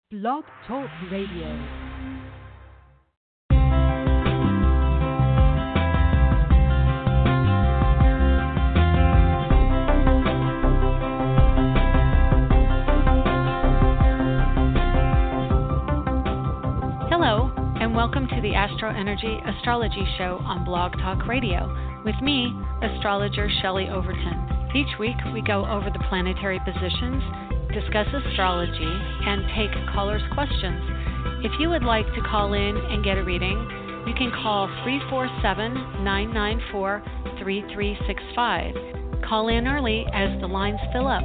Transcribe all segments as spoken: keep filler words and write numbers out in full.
Blog Talk Radio. Hello, and welcome to the Astro Energy Astrology Show on Blog Talk Radio with me, astrologer Shelley Overton. Each week we go over the planetary positions, discuss astrology, and take callers' questions. If you would like to call in and get a reading, you can call three four seven, nine nine four, three three six five. Call in early as the lines fill up.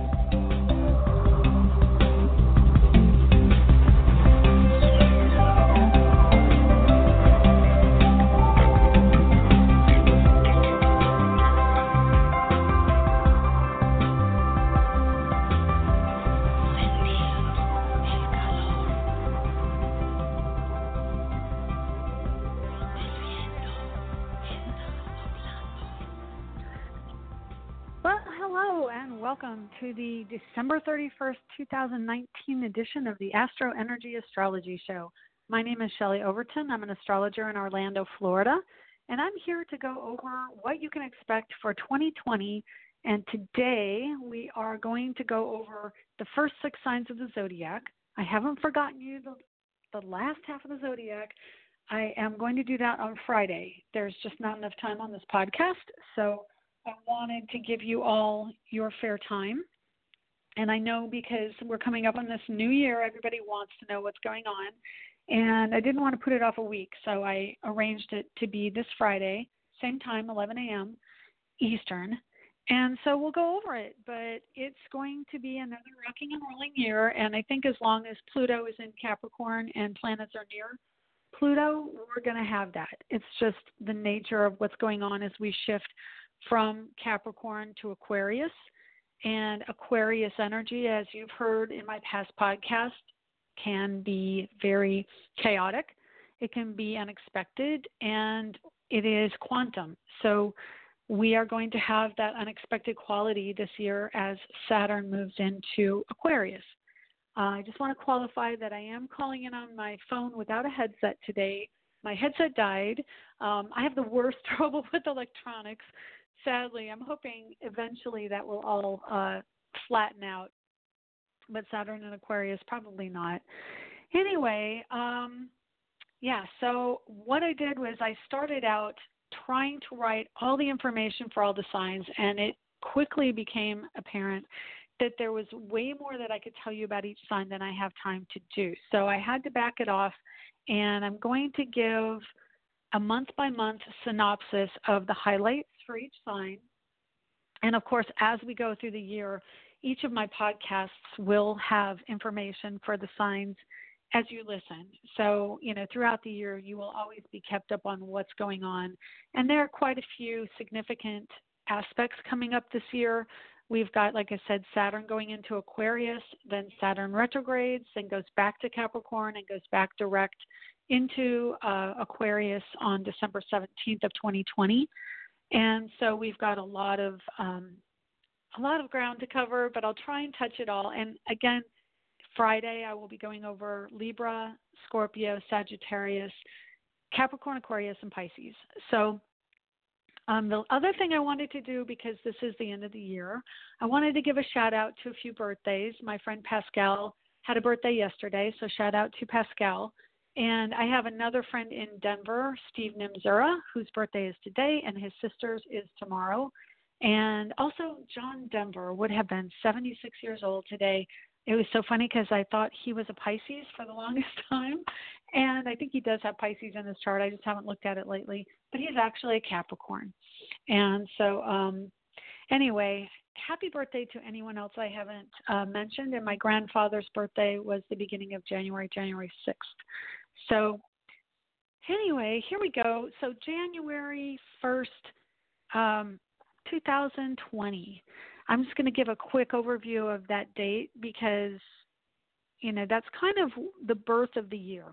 Welcome to the December thirty-first, twenty nineteen edition of the Astro Energy Astrology Show. My name is Shelley Overton. I'm an astrologer in Orlando, Florida, and I'm here to go over what you can expect for twenty twenty. And today we are going to go over the first six signs of the zodiac. I haven't forgotten you the, the last half of the zodiac. I am going to do that on Friday. There's just not enough time on this podcast, so I wanted to give you all your fair time. And I know because we're coming up on this new year, everybody wants to know what's going on. And I didn't want to put it off a week, so I arranged it to be this Friday, same time, eleven a.m. Eastern. And so we'll go over it. But it's going to be another rocking and rolling year. And I think as long as Pluto is in Capricorn and planets are near Pluto, we're going to have that. It's just the nature of what's going on as we shift from Capricorn to Aquarius. And Aquarius energy, as you've heard in my past podcast, can be very chaotic. It can be unexpected, and it is quantum. So we are going to have that unexpected quality this year as Saturn moves into Aquarius. Uh, I just want to qualify that I am calling in on my phone without a headset today. My headset died. Um, I have the worst trouble with electronics. Sadly, I'm hoping eventually that will all uh, flatten out, but Saturn and Aquarius, probably not. Anyway, um, yeah, so what I did was I started out trying to write all the information for all the signs, and it quickly became apparent that there was way more that I could tell you about each sign than I have time to do. So I had to back it off, and I'm going to give a month-by-month synopsis of the highlights for each sign. And, of course, as we go through the year, each of my podcasts will have information for the signs as you listen. So, you know, throughout the year, you will always be kept up on what's going on. And there are quite a few significant aspects coming up this year. We've got, like I said, Saturn going into Aquarius, then Saturn retrogrades, then goes back to Capricorn and goes back direct into uh, Aquarius on December seventeenth of twenty twenty. And so we've got a lot of um, a lot of ground to cover, but I'll try and touch it all. And again, Friday I will be going over Libra, Scorpio, Sagittarius, Capricorn, Aquarius, and Pisces. So um, the other thing I wanted to do, because this is the end of the year, I wanted to give a shout out to a few birthdays. My friend Pascal had a birthday yesterday, so shout out to Pascal. And I have another friend in Denver, Steve Nimzura, whose birthday is today, and his sister's is tomorrow. And also John Denver would have been seventy-six years old today. It was so funny because I thought he was a Pisces for the longest time. And I think he does have Pisces in his chart. I just haven't looked at it lately. But he's actually a Capricorn. And so um, anyway, happy birthday to anyone else I haven't uh, mentioned. And my grandfather's birthday was the beginning of January, January sixth. So anyway, here we go. So January first, um, two thousand twenty. I'm just going to give a quick overview of that date because, you know, that's kind of the birth of the year.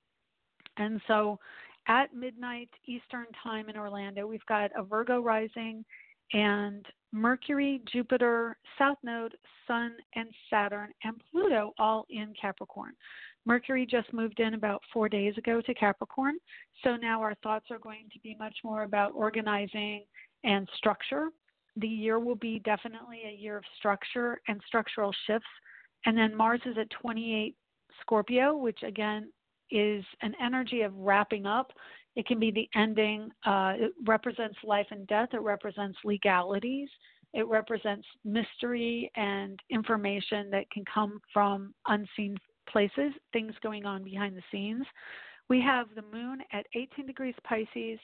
And so at midnight Eastern time in Orlando, we've got a Virgo rising and Mercury, Jupiter, South Node, Sun, and Saturn, and Pluto all in Capricorn. Mercury just moved in about four days ago to Capricorn. So now our thoughts are going to be much more about organizing and structure. The year will be definitely a year of structure and structural shifts. And then Mars is at twenty-eight Scorpio, which again is an energy of wrapping up. It can be the ending. Uh, it represents life and death. It represents legalities. It represents mystery and information that can come from unseen places, things going on behind the scenes. We have the moon at eighteen degrees Pisces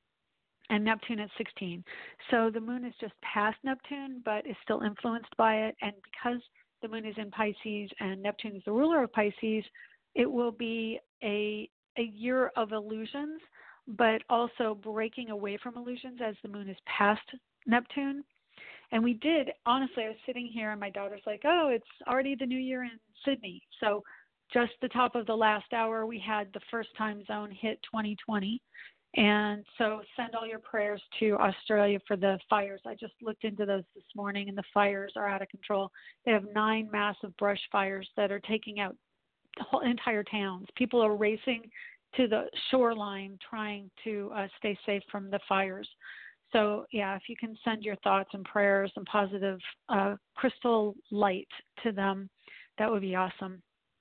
and Neptune at sixteen. So the moon is just past Neptune, but is still influenced by it. And because the moon is in Pisces and Neptune is the ruler of Pisces, it will be a, a year of illusions, but also breaking away from illusions as the moon is past Neptune. And we did, honestly, I was sitting here and my daughter's like, oh, it's already the new year in Sydney. So just the top of the last hour, we had the first time zone hit twenty twenty. And so send all your prayers to Australia for the fires. I just looked into those this morning, and the fires are out of control. They have nine massive brush fires that are taking out whole entire towns. People are racing to the shoreline trying to uh, stay safe from the fires. So, yeah, if you can send your thoughts and prayers and positive uh, crystal light to them, that would be awesome.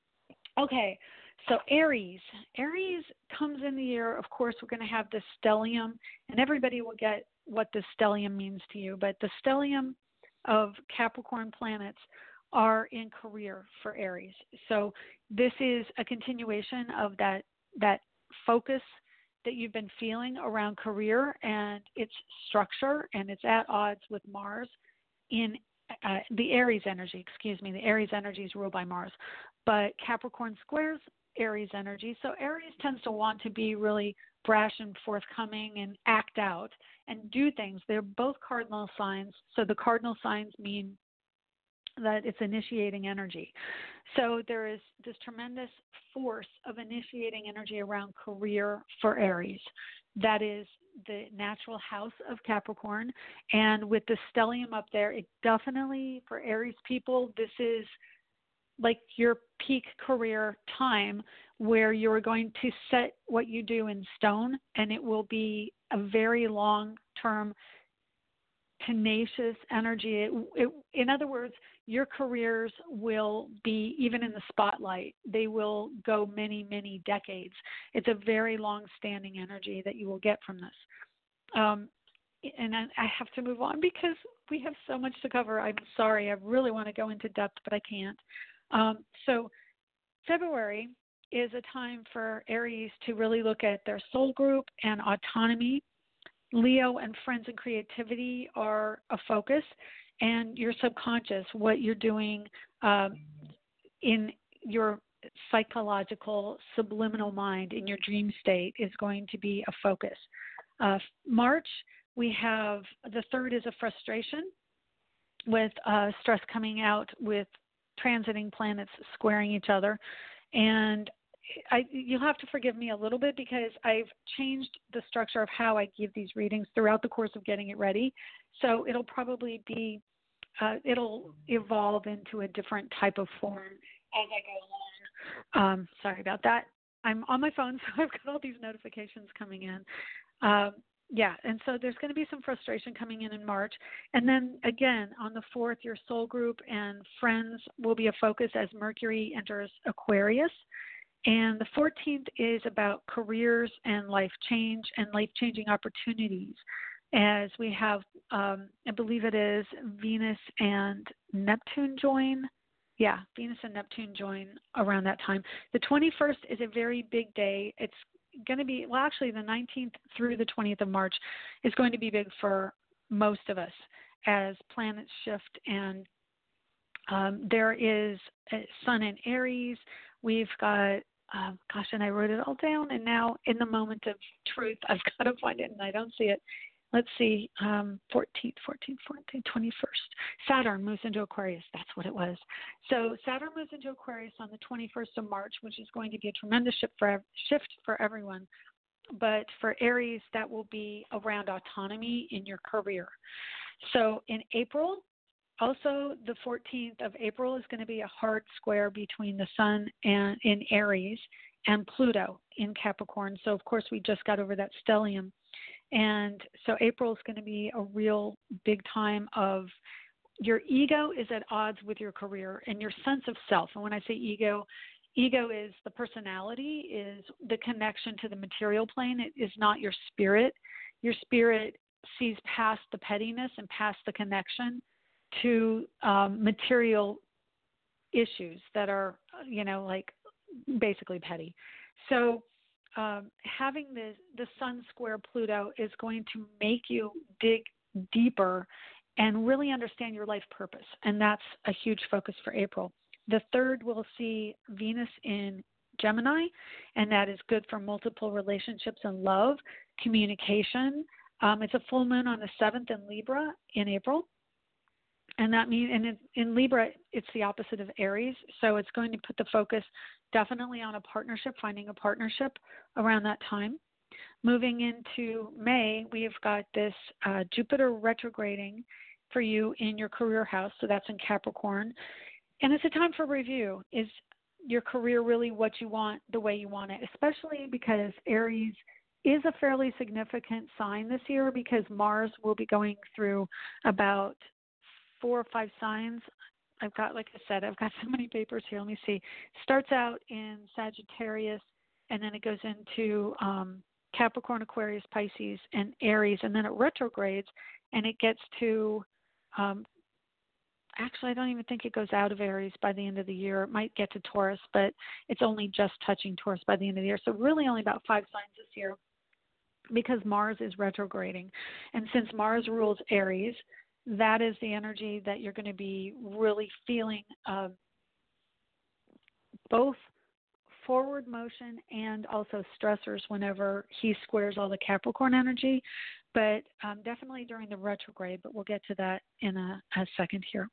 Okay, so Aries. Aries comes in the year, of course, we're going to have the stellium, and everybody will get what the stellium means to you, but the stellium of Capricorn planets are in career for Aries. So this is a continuation of that that focus that you've been feeling around career and its structure, and it's at odds with Mars in uh, the Aries energy, excuse me, the Aries energy is ruled by Mars, but Capricorn squares Aries energy. So Aries tends to want to be really brash and forthcoming and act out and do things. They're both cardinal signs. So the cardinal signs mean that it's initiating energy. So there is this tremendous force of initiating energy around career for Aries. That is the natural house of Capricorn. And with the stellium up there, it definitely, for Aries people, this is like your peak career time where you're going to set what you do in stone, and it will be a very long-term, tenacious energy. It, it, in other words, your careers will be even in the spotlight. They will go many, many decades. It's a very long-standing energy that you will get from this. Um, and I, I have to move on because we have so much to cover. I'm sorry. I really want to go into depth, but I can't. Um, so February is a time for Aries to really look at their soul group and autonomy. Leo and friends and creativity are a focus, and your subconscious, what you're doing um, in your psychological subliminal mind, in your dream state, is going to be a focus. Uh, March, we have the third is a frustration with uh, stress coming out with transiting planets squaring each other. And I, you'll have to forgive me a little bit because I've changed the structure of how I give these readings throughout the course of getting it ready. So it'll probably be, uh, it'll evolve into a different type of form as I go along. Um, sorry about that. I'm on my phone, so I've got all these notifications coming in. Um, yeah, and so there's going to be some frustration coming in in March. And then again, on the fourth, your soul group and friends will be a focus as Mercury enters Aquarius. And the fourteenth is about careers and life change and life-changing opportunities, as we have, um, I believe it is Venus and Neptune join. Yeah, Venus and Neptune join around that time. The twenty-first is a very big day. It's going to be, well, actually the nineteenth through the twentieth of March is going to be big for most of us as planets shift. And um, there is a Sun in Aries. We've got Um, gosh, and I wrote it all down, and now in the moment of truth, I've got to find it, and I don't see it. Let's see, um, fourteenth, fourteenth, fourteenth, twenty-first. Saturn moves into Aquarius. That's what it was. So Saturn moves into Aquarius on the twenty-first of March, which is going to be a tremendous shift for, shift for everyone. But for Aries, that will be around autonomy in your career. So in April, also, the fourteenth of April is going to be a hard square between the Sun and in Aries and Pluto in Capricorn. So, of course, we just got over that stellium. And so April is going to be a real big time of your ego is at odds with your career and your sense of self. And when I say ego, ego is the personality, is the connection to the material plane. It is not your spirit. Your spirit sees past the pettiness and past the connection to um, material issues that are, you know, like basically petty. So um, having the, the Sun square Pluto is going to make you dig deeper and really understand your life purpose. And that's a huge focus for April. The third will see Venus in Gemini, and that is good for multiple relationships and love, communication. Um, it's a full moon on the seventh in Libra in April. And that means, and in, in Libra, it's the opposite of Aries. So it's going to put the focus definitely on a partnership, finding a partnership around that time. Moving into May, we've got this uh, Jupiter retrograding for you in your career house. So that's in Capricorn. And it's a time for review. Is your career really what you want, the way you want it? Especially because Aries is a fairly significant sign this year, because Mars will be going through about four or five signs. I've got, like I said, I've got so many papers here. Let me see. Starts out in Sagittarius, and then it goes into um, Capricorn, Aquarius, Pisces, and Aries, and then it retrogrades, and it gets to, um, actually, I don't even think it goes out of Aries by the end of the year. It might get to Taurus, but it's only just touching Taurus by the end of the year. So really only about five signs this year, because Mars is retrograding. And since Mars rules Aries, that is the energy that you're going to be really feeling, uh, both forward motion and also stressors whenever he squares all the Capricorn energy, but um, definitely during the retrograde, but we'll get to that in a, a second here.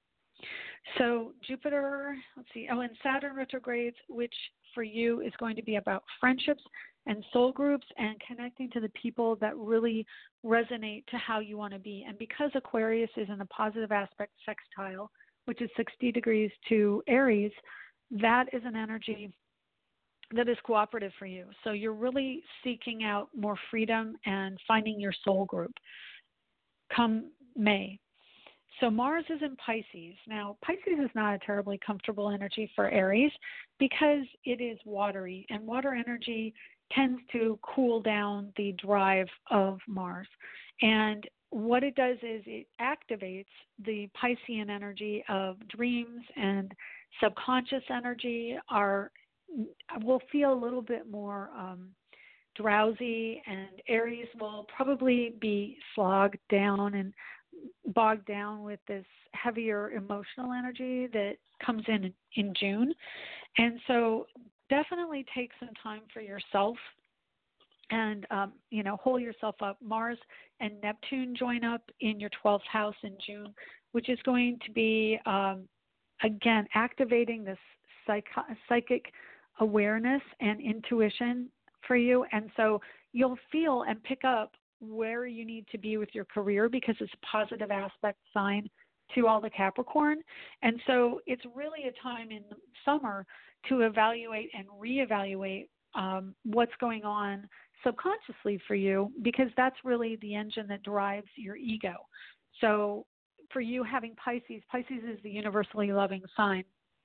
So Jupiter, let's see, oh, and Saturn retrogrades, which for you is going to be about friendships and soul groups and connecting to the people that really resonate to how you want to be. And because Aquarius is in a positive aspect sextile, which is sixty degrees to Aries, that is an energy that is cooperative for you. So you're really seeking out more freedom and finding your soul group come May. So Mars is in Pisces. Now, Pisces is not a terribly comfortable energy for Aries because it is watery, and water energy tends to cool down the drive of Mars. And what it does is it activates the Piscean energy of dreams and subconscious energy. Our will feel a little bit more um, drowsy, and Aries will probably be slogged down and bogged down with this heavier emotional energy that comes in in June. And so definitely take some time for yourself and, um, you know, hold yourself up. Mars and Neptune join up in your twelfth house in June, which is going to be, um, again, activating this psych- psychic awareness and intuition for you. And so you'll feel and pick up where you need to be with your career because it's a positive aspect sign to all the Capricorn. And so it's really a time in the summer to evaluate and reevaluate um, what's going on subconsciously for you, because that's really the engine that drives your ego. So for you having Pisces, Pisces is the universally loving sign.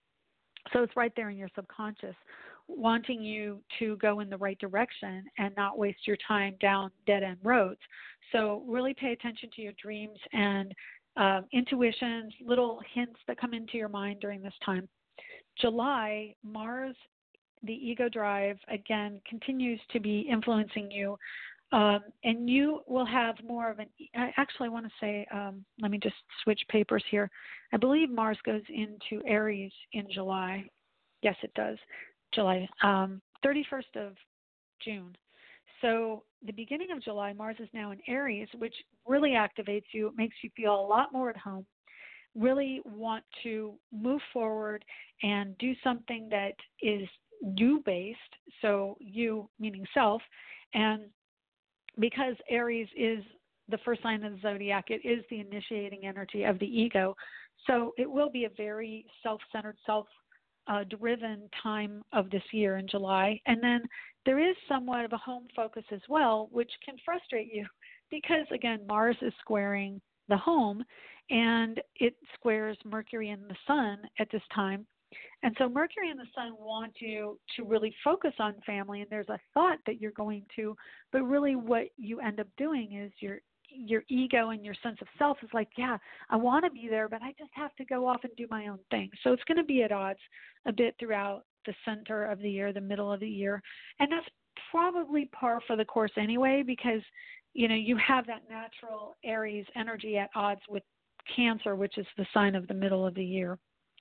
So it's right there in your subconscious, wanting you to go in the right direction and not waste your time down dead-end roads. So really pay attention to your dreams and uh, intuitions, little hints that come into your mind during this time. July, Mars, the ego drive, again, continues to be influencing you. Um, and you will have more of an, I actually want to say, um, let me just switch papers here. I believe Mars goes into Aries in July. Yes, it does. July, um, thirty-first of June. So the beginning of July, Mars is now in Aries, which really activates you. It makes you feel a lot more at home, really want to move forward and do something that is you-based, so you meaning self, and because Aries is the first sign of the zodiac, it is the initiating energy of the ego. So it will be a very self-centered, self-driven time of this year in July. And then there is somewhat of a home focus as well, which can frustrate you because, again, Mars is squaring the home and it squares Mercury and the Sun at this time. And so Mercury and the Sun want you to really focus on family, and there's a thought that you're going to, but really what you end up doing is your your ego and your sense of self is like, yeah, I want to be there, but I just have to go off and do my own thing. So it's going to be at odds a bit throughout the center of the year, the middle of the year. And that's probably par for the course anyway, because, you know, you have that natural Aries energy at odds with Cancer, which is the sign of the middle of the year.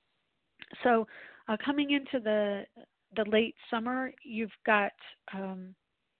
So uh, coming into the the late summer, you've got um,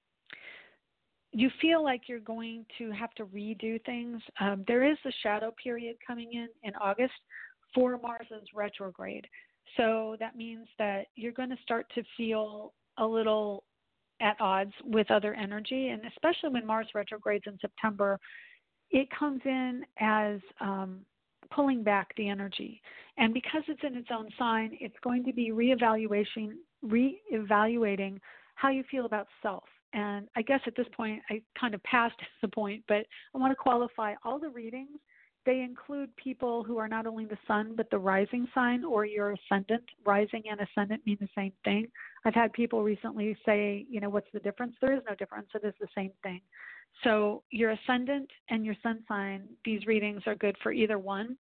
you feel like you're going to have to redo things. Um, there is the shadow period coming in in August for Mars's retrograde. So that means that you're going to start to feel a little at odds with other energy, and especially when Mars retrogrades in September, it comes in as um, pulling back the energy. And because it's in its own sign, it's going to be reevaluation, reevaluating how you feel about self. And I guess at this point, I kind of passed the point, but I want to qualify all the readings. They include people who are not only the sun, but the rising sign or your ascendant. Rising and ascendant mean the same thing. I've had people recently say, you know, what's the difference? There is no difference. It is the same thing. So your ascendant and your sun sign, these readings are good for either one.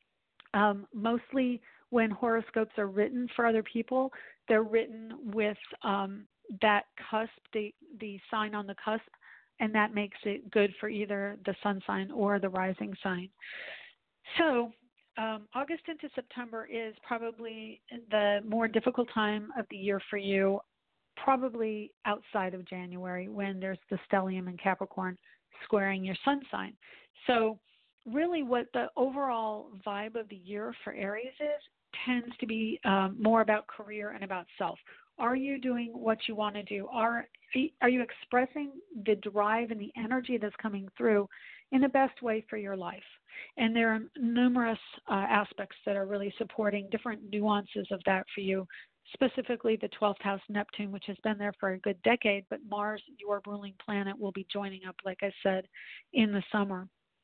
Um, mostly when horoscopes are written for other people, they're written with um, that cusp, the, the sign on the cusp, and that makes it good for either the sun sign or the rising sign. So um, August into September is probably the more difficult time of the year for you, probably outside of January when there's the stellium in Capricorn squaring your sun sign. So really what the overall vibe of the year for Aries is tends to be um, more about career and about self. Are you doing what you want to do? Are are you expressing the drive and the energy that's coming through in the best way for your life? And there are numerous uh, aspects that are really supporting different nuances of that for you, specifically the twelfth house Neptune, which has been there for a good decade, but Mars, your ruling planet, will be joining up, like I said, in the summer.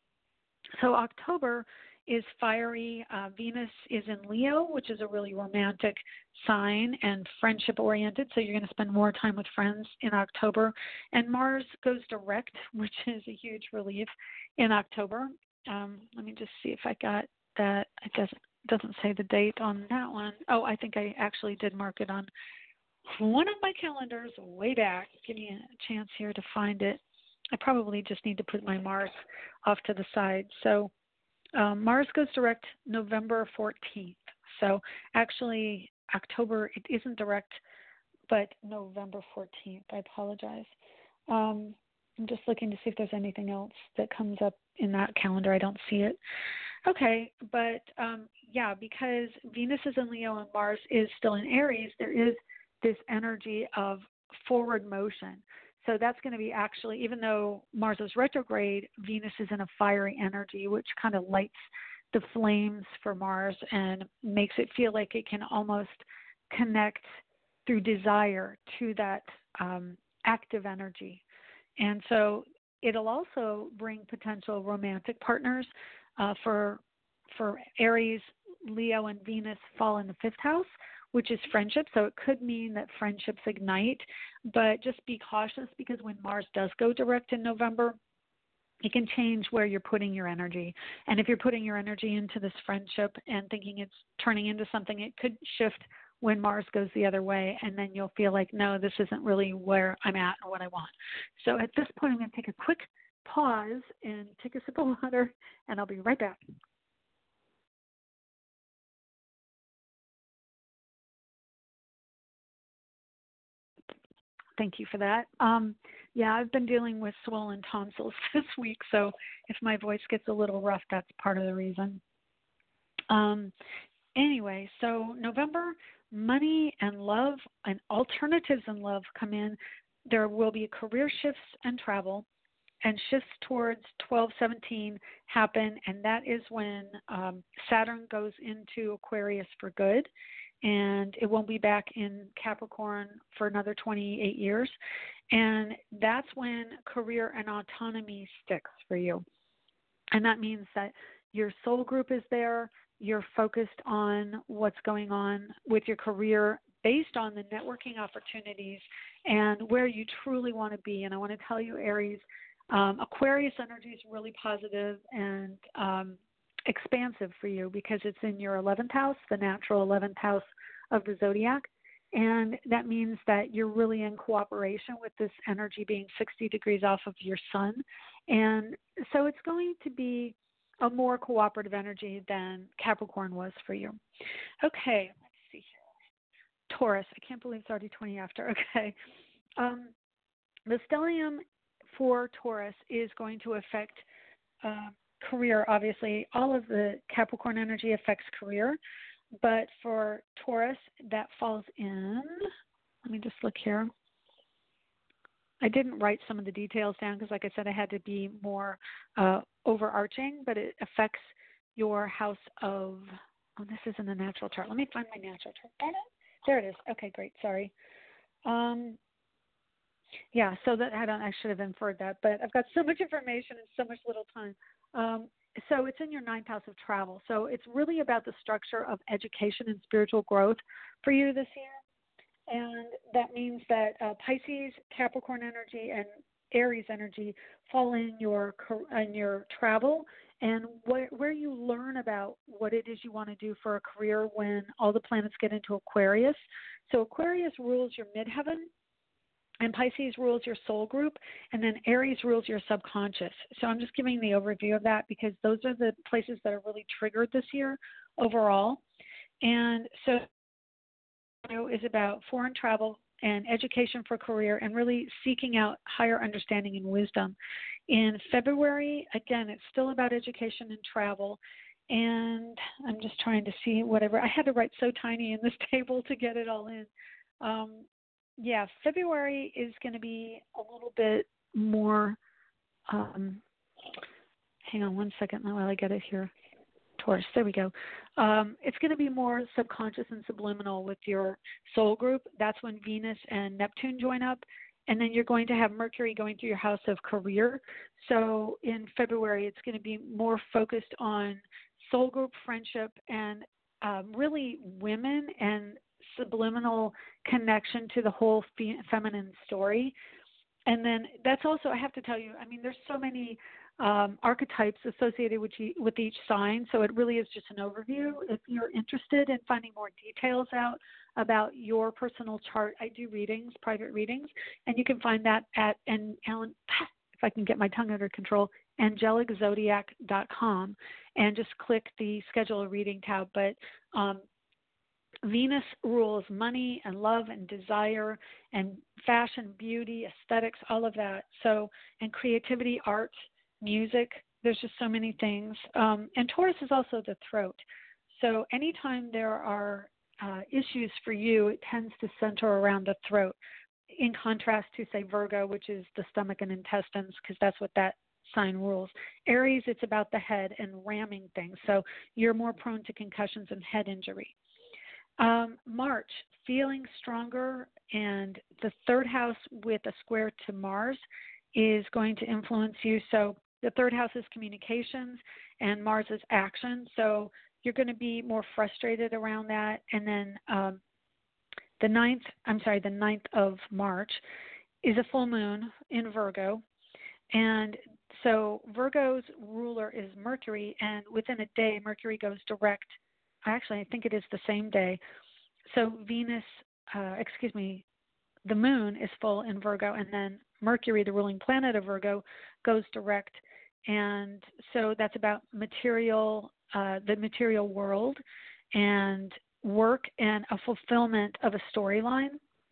So October is fiery. Uh, Venus is in Leo, which is a really romantic sign and friendship-oriented, so you're going to spend more time with friends in October. And Mars goes direct, which is a huge relief in October. Um, let me just see if I got that. It doesn't, doesn't say the date on that one. Oh, I think I actually did mark it on one of my calendars way back. Give me a chance here to find it. I probably just need to put my Mars off to the side. So Um, Mars goes direct November fourteenth. So actually October, it isn't direct, but November fourteenth. I apologize. Um, I'm just looking to see if there's anything else that comes up in that calendar. I don't see it. Okay, but um, yeah, because Venus is in Leo and Mars is still in Aries, there is this energy of forward motion. So that's going to be actually, even though Mars is retrograde, Venus is in a fiery energy, which kind of lights the flames for Mars and makes it feel like it can almost connect through desire to that um, active energy. And so it'll also bring potential romantic partners uh, for for Aries, Leo, and Venus fall in the fifth house, which is friendship. So it could mean that friendships ignite, but just be cautious because when Mars does go direct in November, it can change where you're putting your energy. And if you're putting your energy into this friendship and thinking it's turning into something, it could shift when Mars goes the other way, and then you'll feel like, no, this isn't really where I'm at or what I want. So at this point, I'm going to take a quick pause and take a sip of water, and I'll be right back. Thank you for that. Um, yeah, I've been dealing with swollen tonsils this week, so if my voice gets a little rough, that's part of the reason. Um, anyway, so November, money and love and alternatives in love come in. There will be career shifts and travel. and shifts towards twelve seventeen happen, and that is when um, Saturn goes into Aquarius for good, and it won't be back in Capricorn for another twenty-eight years. And that's when career and autonomy sticks for you. And that means that your soul group is there. You're focused on what's going on with your career based on the networking opportunities and where you truly want to be. And I want to tell you, Aries, um, Aquarius energy is really positive and um, expansive for you because it's in your eleventh house, the natural eleventh house of the zodiac. And that means that you're really in cooperation with this energy being sixty degrees off of your sun. And so it's going to be a more cooperative energy than Capricorn was for you. Okay, let's see here. Taurus. I can't believe it's already twenty after. Okay. Um, the stellium for Taurus is going to affect uh, career, obviously. All of the Capricorn energy affects career. But for Taurus, that falls in, let me just look here. I didn't write some of the details down because, like I said, I had to be more uh, overarching, but it affects your house of, oh, this isn't a natural chart. Let me find my natural chart. There it is. Okay, great. Sorry. Um, yeah, so that I don't, I should have inferred that, but I've got so much information and so much little time. Um, So it's in your ninth house of travel. So it's really about the structure of education and spiritual growth for you this year. And that means that uh, Pisces, Capricorn energy, and Aries energy fall in your in your travel and where, where you learn about what it is you want to do for a career when all the planets get into Aquarius. So Aquarius rules your midheaven, and Pisces rules your soul group, and then Aries rules your subconscious. So I'm just giving the overview of that because those are the places that are really triggered this year overall. And so is about foreign travel and education for career and really seeking out higher understanding and wisdom. In February, again, it's still about education and travel. And I'm just trying to see whatever. I had to write so tiny in this table to get it all in. Um, Yeah, February is going to be a little bit more, um, hang on one second while I get it here. Taurus, there we go. Um, it's going to be more subconscious and subliminal with your soul group. That's when Venus and Neptune join up. And then you're going to have Mercury going through your house of career. So in February, it's going to be more focused on soul group, friendship, and um, really women and subliminal connection to the whole fe- feminine story. And then that's also, I have to tell you, I mean, there's so many um, archetypes associated with, you, with each sign, so it really is just an overview. If you're interested in finding more details out about your personal chart, I do readings, private readings, and you can find that at, and Ellen, if I can get my tongue under control, angelic zodiac dot com, and just click the schedule a reading tab. But um, Venus rules money and love and desire and fashion, beauty, aesthetics, all of that. So, and creativity, art, music, there's just so many things. Um, and Taurus is also the throat. So anytime there are uh, issues for you, it tends to center around the throat, in contrast to, say, Virgo, which is the stomach and intestines, because that's what that sign rules. Aries, it's about the head and ramming things. So you're more prone to concussions and head injury. Um, March, feeling stronger, and the third house with a square to Mars is going to influence you. So the third house is communications and Mars is action. So you're going to be more frustrated around that. And then um, the ninth, I'm sorry, the ninth of March is a full moon in Virgo. And so Virgo's ruler is Mercury, and within a day, Mercury goes direct. Actually, I think it is the same day. So Venus, uh, excuse me, the moon is full in Virgo, and then Mercury, the ruling planet of Virgo, goes direct. And so that's about material, uh, the material world, and work, and a fulfillment of a storyline,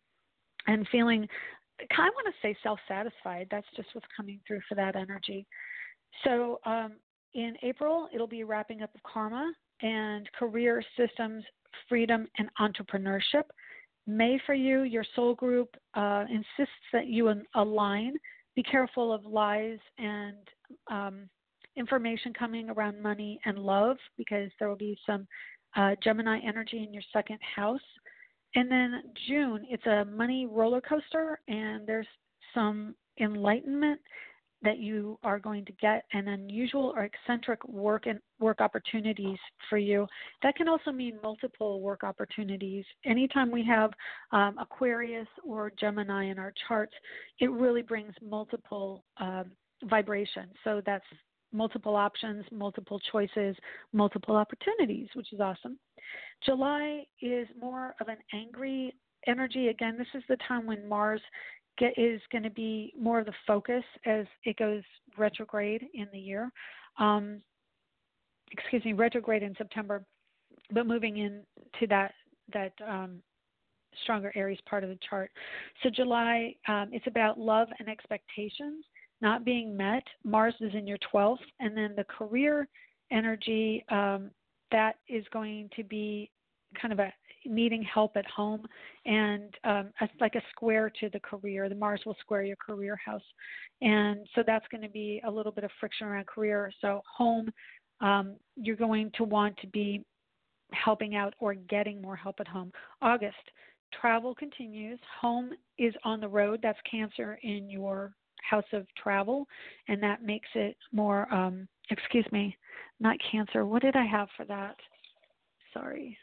and feeling, I want to say self-satisfied. That's just what's coming through for that energy. So um, in April, it'll be wrapping up of karma and career, systems, freedom, and entrepreneurship. May for you, your soul group uh, insists that you align be careful of lies and um, information coming around money and love, because there will be some uh, Gemini energy in your second house. And then June, it's a money roller coaster, and there's some enlightenment that you are going to get, and unusual or eccentric work and work opportunities for you. That can also mean multiple work opportunities. Anytime we have um, Aquarius or Gemini in our charts, it really brings multiple um, vibrations. So that's multiple options, multiple choices, multiple opportunities, which is awesome. July is more of an angry energy. Again, this is the time when Mars get, is going to be more of the focus as it goes retrograde in the year. Um, excuse me, retrograde in September, but moving into that that um, stronger Aries part of the chart. So July, um, it's about love and expectations not being met. Mars is in your twelfth, and then the career energy, um, that is going to be kind of a needing help at home, and um, a, like a square to the career. The Mars will square your career house, and so that's going to be a little bit of friction around career. So home, um, you're going to want to be helping out or getting more help at home. August, travel continues. Home is on the road. That's Cancer in your house of travel, and that makes it more, um, excuse me, not Cancer. What did I have for that? Sorry.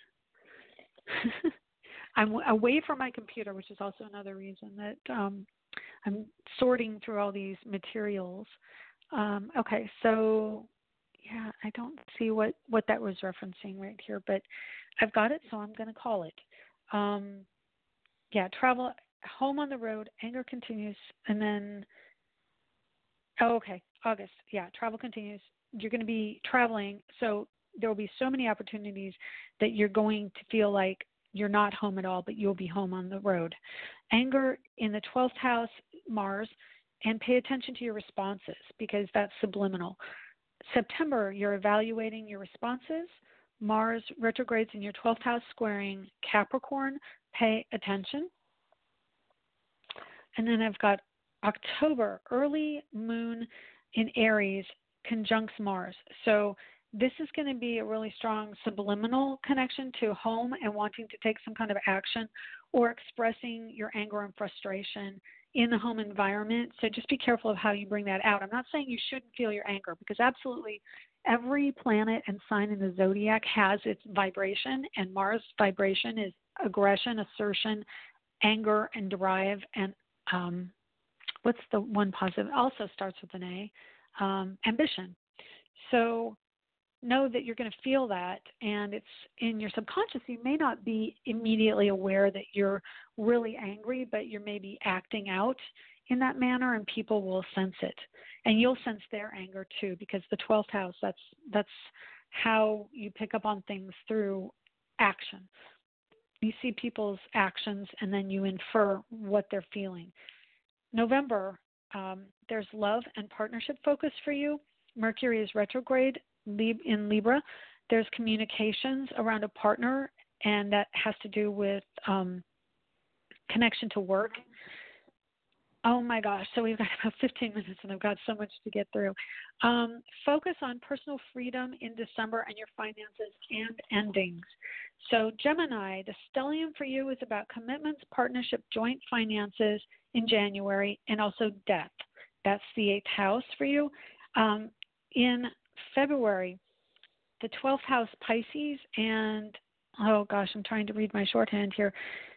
I'm away from my computer, which is also another reason that um, I'm sorting through all these materials. Um, okay, so yeah, I don't see what, what that was referencing right here, but I've got it, so I'm going to call it. Um, yeah, travel, home on the road, anger continues, and then, oh, okay, August, yeah, travel continues. You're going to be traveling, so there will be so many opportunities that you're going to feel like you're not home at all, but you'll be home on the road. Anger in the twelfth house, Mars, and pay attention to your responses because that's subliminal. September, you're evaluating your responses. Mars retrogrades in your twelfth house, squaring Capricorn. Pay attention. And then I've got October, early moon in Aries conjuncts Mars. So this is going to be a really strong subliminal connection to home and wanting to take some kind of action or expressing your anger and frustration in the home environment. So just be careful of how you bring that out. I'm not saying you shouldn't feel your anger, because absolutely every planet and sign in the zodiac has its vibration, and Mars' vibration is aggression, assertion, anger, and drive. And um, what's the one positive? It also starts with an A, um, ambition. So know that you're going to feel that, and it's in your subconscious. You may not be immediately aware that you're really angry, but you're maybe acting out in that manner, and people will sense it. And you'll sense their anger too, because the twelfth house, that's that's how you pick up on things, through action. You see people's actions, and then you infer what they're feeling. November, um, there's love and partnership focus for you. Mercury is retrograde in Libra. There's communications around a partner, and that has to do with um, connection to work. Oh my gosh, so we've got about fifteen minutes, and I've got so much to get through. Um, focus on personal freedom in December and your finances and endings. So Gemini, the stellium for you is about commitments, partnership, joint finances in January, and also death. That's the eighth house for you. Um, in February, the twelfth house, Pisces, and, oh gosh, I'm trying to read my shorthand here,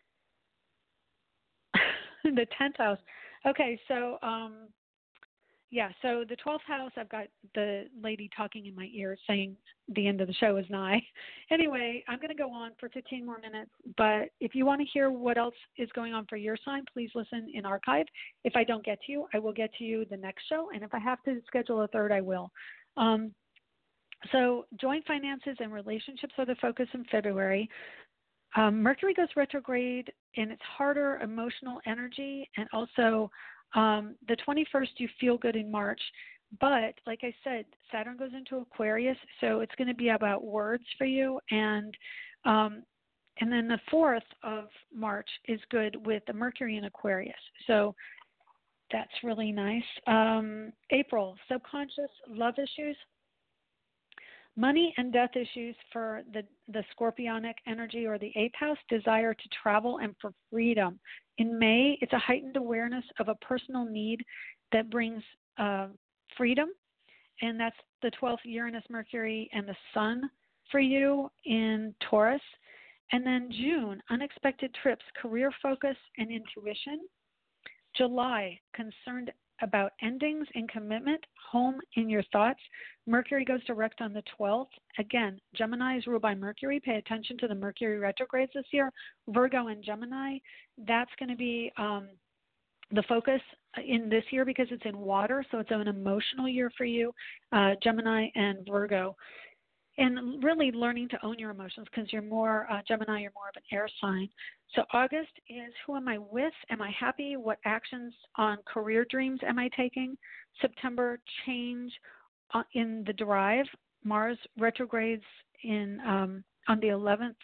the tenth house. Okay, so, um, yeah, so the twelfth house, I've got the lady talking in my ear saying the end of the show is nigh. Anyway, I'm going to go on for fifteen more minutes, but if you want to hear what else is going on for your sign, please listen in archive. If I don't get to you, I will get to you the next show, and if I have to schedule a third, I will. Um, so joint finances and relationships are the focus in February. Um, Mercury goes retrograde, and it's harder emotional energy, and also um, the twenty-first you feel good in March. But like I said, Saturn goes into Aquarius, so it's going to be about words for you. And um, and then the fourth of March is good with the Mercury in Aquarius. So That's really nice. Um, April, subconscious love issues, money and death issues for the, the scorpionic energy or the eighth house, desire to travel and for freedom. In May, it's a heightened awareness of a personal need that brings uh, freedom, and that's the twelfth, Uranus, Mercury, and the Sun for you in Taurus. And then June, unexpected trips, career focus, and intuition. July, concerned about endings in commitment, home in your thoughts. Mercury goes direct on the twelfth. Again, Gemini is ruled by Mercury. Pay attention to the Mercury retrogrades this year. Virgo and Gemini, that's going to be um, the focus in this year because it's in water, so it's an emotional year for you, uh, Gemini and Virgo. And really learning to own your emotions because you're more, uh, Gemini, you're more of an air sign. So August is who am I with? Am I happy? What actions on career dreams am I taking? September, change uh, in the drive. Mars retrogrades in um, on the eleventh.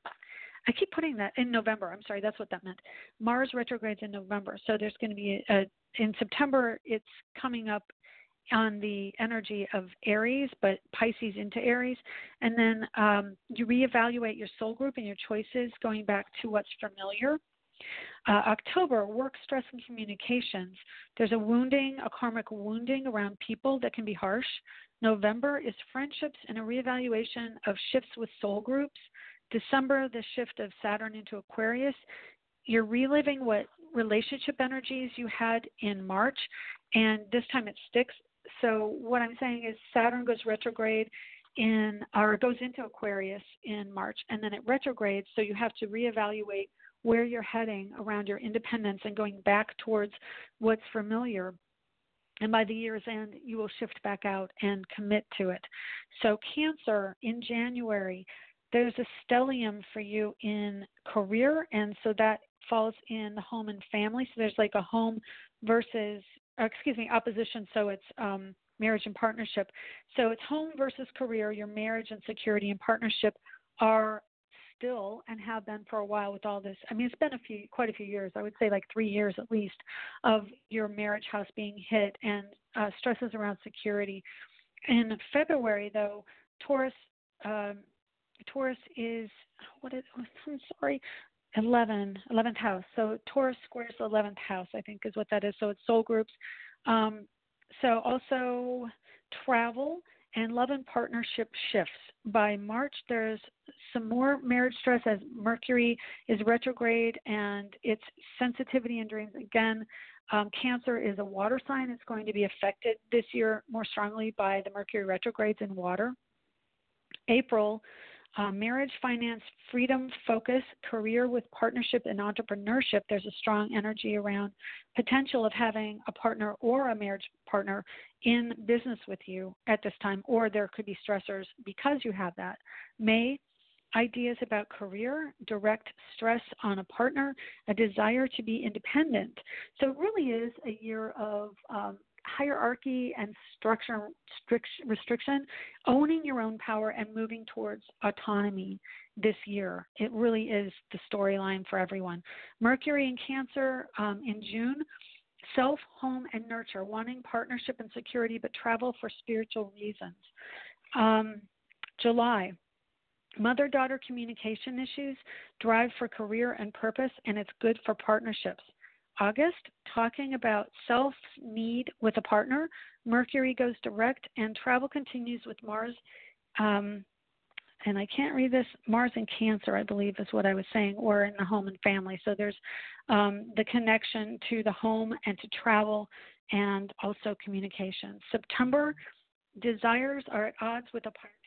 I keep putting that in November. I'm sorry, that's what that meant. Mars retrogrades in November. So there's going to be, a, in September, it's coming up on the energy of Aries, but Pisces into Aries. And then um, you reevaluate your soul group and your choices going back to what's familiar. Uh, October, work, stress, and communications. There's a wounding, a karmic wounding around people that can be harsh. November is friendships and a reevaluation of shifts with soul groups. December, the shift of Saturn into Aquarius. You're reliving what relationship energies you had in March, and this time it sticks. So what I'm saying is Saturn goes retrograde in, or goes into Aquarius in March, and then it retrogrades, so you have to reevaluate where you're heading around your independence and going back towards what's familiar. And by the year's end, you will shift back out and commit to it. So Cancer, in January, there's a stellium for you in career, and so that falls in the home and family. So there's like a home versus, or excuse me, opposition. So it's um, marriage and partnership. So it's home versus career. Your marriage and security and partnership are still and have been for a while with all this. I mean, it's been a few, quite a few years. I would say like three years at least of your marriage house being hit and uh, stresses around security. In February, though, Taurus, um, Taurus is what is? I'm sorry. eleven, eleventh house. So Taurus squares the eleventh house, I think is what that is. So it's soul groups. Um, so also travel and love and partnership shifts. By March, there's some more marriage stress as Mercury is retrograde and its sensitivity and dreams. Again, um, Cancer is a water sign. It's going to be affected this year more strongly by the Mercury retrogrades in water. April, Uh, marriage, finance, freedom, focus, career with partnership and entrepreneurship. There's a strong energy around potential of having a partner or a marriage partner in business with you at this time, or there could be stressors because you have that. May, ideas about career, direct stress on a partner, a desire to be independent. So it really is a year of um, hierarchy and structure restriction, owning your own power and moving towards autonomy this year. It really is the storyline for everyone. Mercury in Cancer um, in June, self, home, and nurture, wanting partnership and security, but travel for spiritual reasons. Um, July, mother-daughter communication issues, drive for career and purpose, and it's good for partnerships. August, talking about self-need with a partner. Mercury goes direct, and travel continues with Mars. Um, and I can't read this. Mars in Cancer, I believe, is what I was saying, or in the home and family. So there's um, the connection to the home and to travel and also communication. September, desires are at odds with a partner.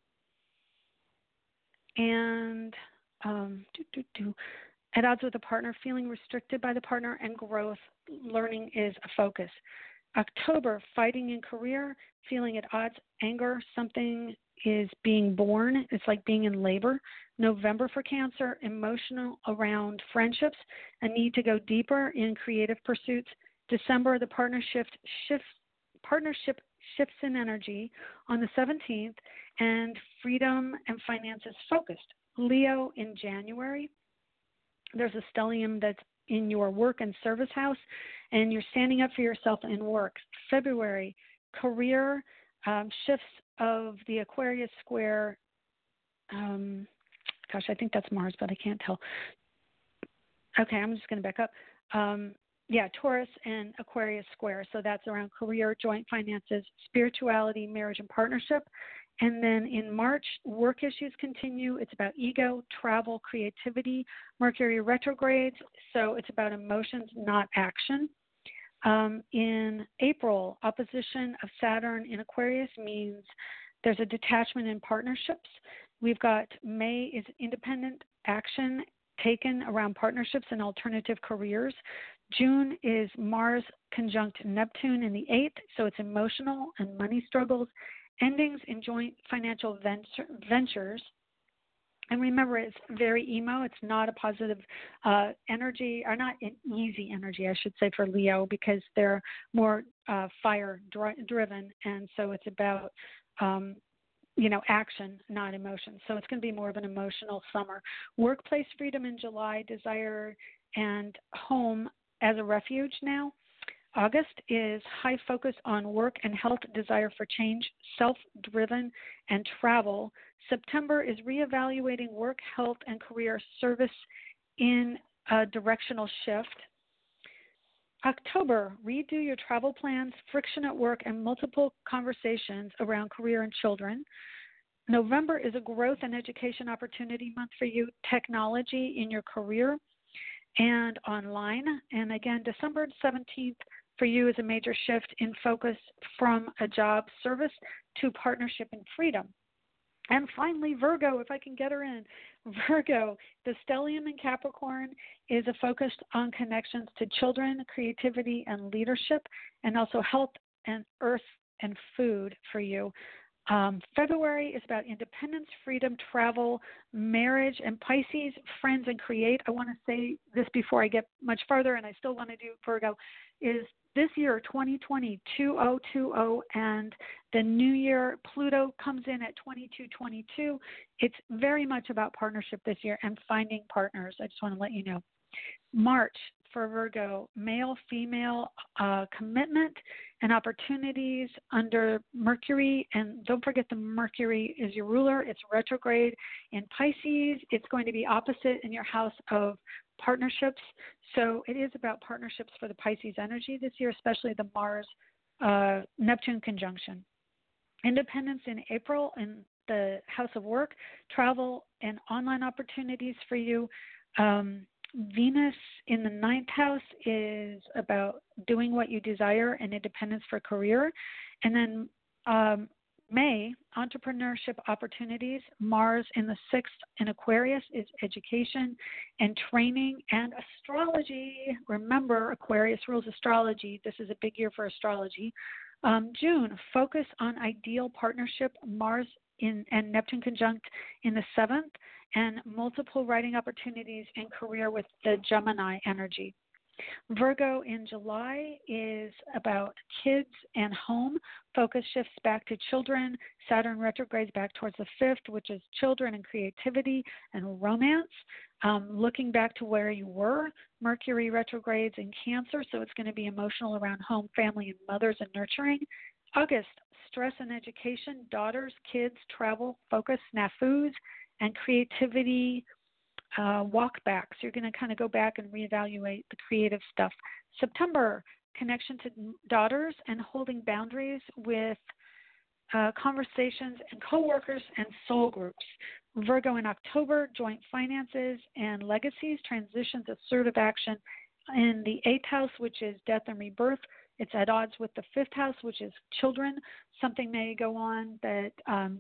And um, doo, doo, doo. At odds with a partner, feeling restricted by the partner, and growth, learning is a focus. October, fighting in career, feeling at odds, anger, something is being born. It's like being in labor. November for Cancer, emotional around friendships, a need to go deeper in creative pursuits. December, the partnership shifts, partnership shifts in energy on the seventeenth, and freedom and finances focused. Leo in January, there's a stellium that's in your work and service house, and you're standing up for yourself in work. February, career um, shifts of the Aquarius square. Um, gosh, I think that's Mars, but I can't tell. Okay, I'm just going to back up. Um, yeah, Taurus and Aquarius square. So that's around career, joint finances, spirituality, marriage, and partnership. And then in March, work issues continue. It's about ego, travel, creativity, Mercury retrogrades. So it's about emotions, not action. Um, in April, opposition of Saturn in Aquarius means there's a detachment in partnerships. We've got May is independent action taken around partnerships and alternative careers. June is Mars conjunct Neptune in the eighth, so it's emotional and money struggles. Endings in joint financial venture, ventures. And remember, it's very emo. It's not a positive uh, energy, or not an easy energy, I should say, for Leo, because they're more uh, fire dri- driven. And so it's about, um, you know, action, not emotion. So it's going to be more of an emotional summer. Workplace freedom in July, desire and home as a refuge now. August is high focus on work and health, desire for change, self-driven, and travel. September is reevaluating work, health, and career service in a directional shift. October, redo your travel plans, friction at work, and multiple conversations around career and children. November is a growth and education opportunity month for you, technology in your career and online. And again, December seventeenth for you is a major shift in focus from a job service to partnership and freedom. And finally, Virgo, if I can get her in. Virgo, the stellium in Capricorn is a focus on connections to children, creativity, and leadership, and also health and earth and food for you. Um, February is about independence, freedom, travel, marriage, and Pisces, friends, and create. I want to say this before I get much farther, and I still want to do Virgo, is this year, twenty twenty, two thousand twenty, and the new year, Pluto comes in at twenty-two twenty-two. It's very much about partnership this year and finding partners. I just want to let you know. March for Virgo, male, female uh, commitment and opportunities under Mercury. And don't forget the Mercury is your ruler. It's retrograde in Pisces. It's going to be opposite in your house of partnerships. So it is about partnerships for the Pisces energy this year, especially the Mars uh, Neptune conjunction. Independence in April in the house of work, travel, and online opportunities for you. Um, Venus in the ninth house is about doing what you desire and independence for career. And then um, May, entrepreneurship opportunities. Mars in the sixth in Aquarius is education and training and astrology. Remember, Aquarius rules astrology. This is a big year for astrology. Um, June, focus on ideal partnership. Mars in and Neptune conjunct in the seventh, and multiple writing opportunities in career with the Gemini energy. Virgo in July is about kids and home. Focus shifts back to children. Saturn retrogrades back towards the fifth, which is children and creativity and romance. Um, looking back to where you were, Mercury retrogrades in Cancer, so it's going to be emotional around home, family, and mothers and nurturing. August, stress and education, daughters, kids, travel, focus, snafus, and creativity, uh, walk back. So you're going to kind of go back and reevaluate the creative stuff. September, connection to daughters and holding boundaries with uh, conversations and coworkers and soul groups. Virgo in October, joint finances and legacies, transitions, assertive action in the eighth house, which is death and rebirth. It's at odds with the fifth house, which is children. Something may go on that um,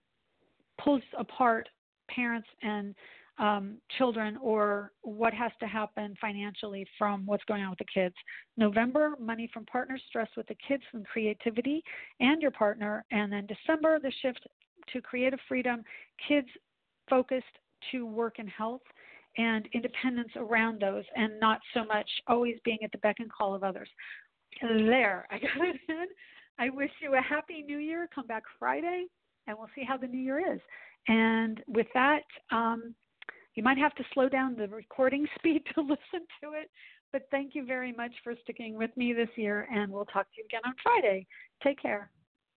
pulls apart parents and um, children, or what has to happen financially from what's going on with the kids. November, money from partners, stress with the kids and creativity and your partner. And then December, the shift to creative freedom, kids focused to work and health and independence around those, and not so much always being at the beck and call of others. There, I got it in. I wish you a happy new year. Come back Friday, and we'll see how the new year is. And with that, um, You might have to slow down the recording speed to listen to it, but thank you very much for sticking with me this year, and we'll talk to you again on Friday. Take care.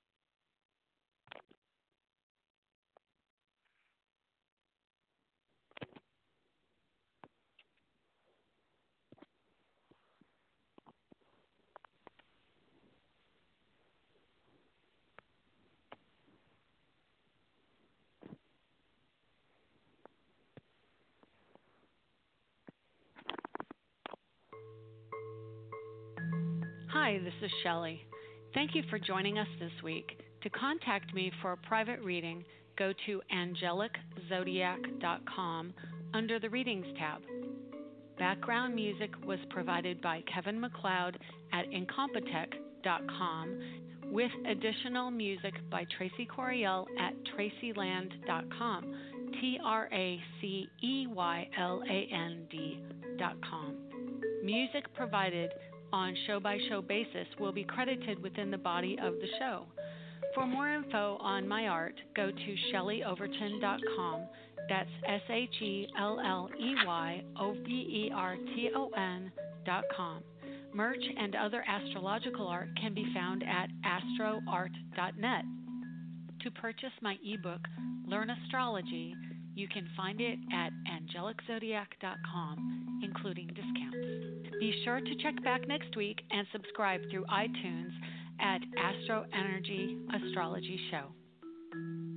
Hi, this is Shelley. Thank you for joining us this week. To contact me for a private reading, go to angelic zodiac dot com under the Readings tab. Background music was provided by Kevin MacLeod at incompetech dot com, with additional music by Tracy Coriel at tracyland dot com, T R A C E Y L A N D dot com. Music provided on show-by-show basis will be credited within the body of the show. For more info on my art, go to shelley overton dot com. That's S H E L L E Y O V E R T O N dot com. Merch and other astrological art can be found at astro art dot net. To purchase my ebook, Learn Astrology, you can find it at angelic zodiac dot com, including discounts. Be sure to check back next week and subscribe through iTunes at Astro Energy Astrology Show.